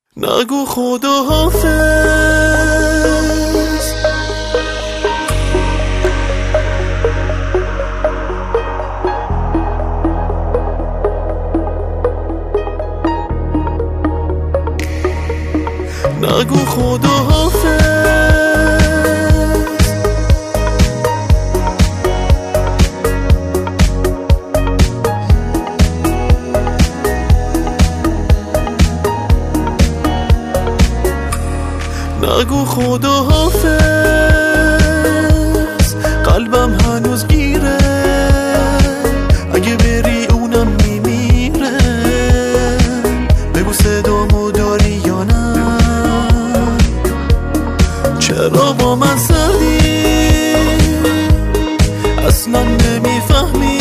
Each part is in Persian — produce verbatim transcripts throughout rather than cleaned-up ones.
نگو خدا حافظ، نگو خدا حافظ، نگو خدا حافظ، قلبم هنوز گیره، اگه بری اونم میمیره. بگو صدامو داری یا نه، چرا با من سردی، اصلا نمیفهمی،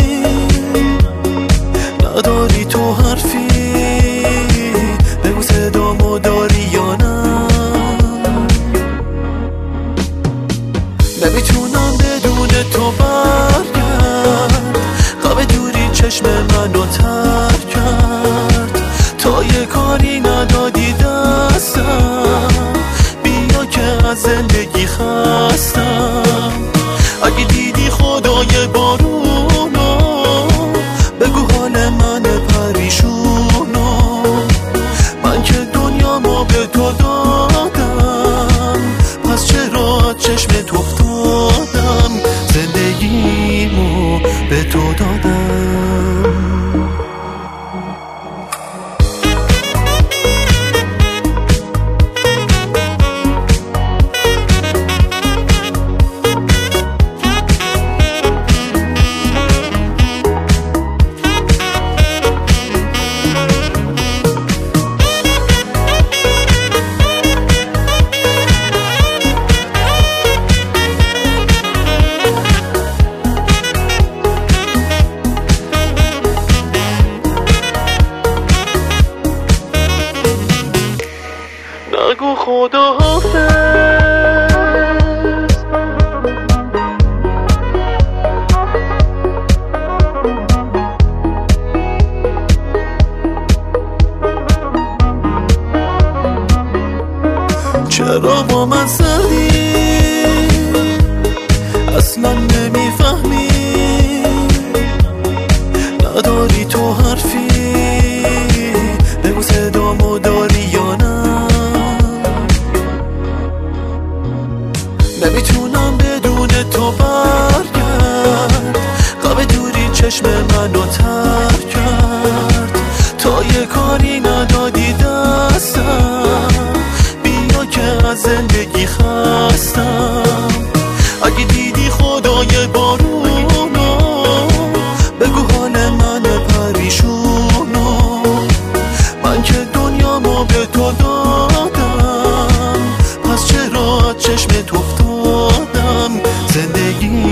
نداری تو حرفی. بگو صدامو داری یا نه، نمیتونم بدون تو برگرد، غم دوری چشم منو تر کرد، تا یه کاری ندادی دستم، بیا که از زندگی خستم. اگه دیدی خدای بارونو، بگو حال من پریشونو، من که دنیامو به تو دادم، پس چرا چشمت افتادم، زندگیمو به تو دادم. نگو خدا حافظ، چرا با من سردی، اصلا نمیفهمی، نداری تو حرفی. بگو صدامو داری یا نه، نمیتونم بدون تو برگرد، غم دوری چشم منو تر کرد، تا یه کاری ندادی دستم، بیا که از زندگی خستم. اگه دیدی خدای بارونو، بگو حال من پریشونو، من که دنیامو به تو دادم، پس چرا چشمت افتادم، زندگی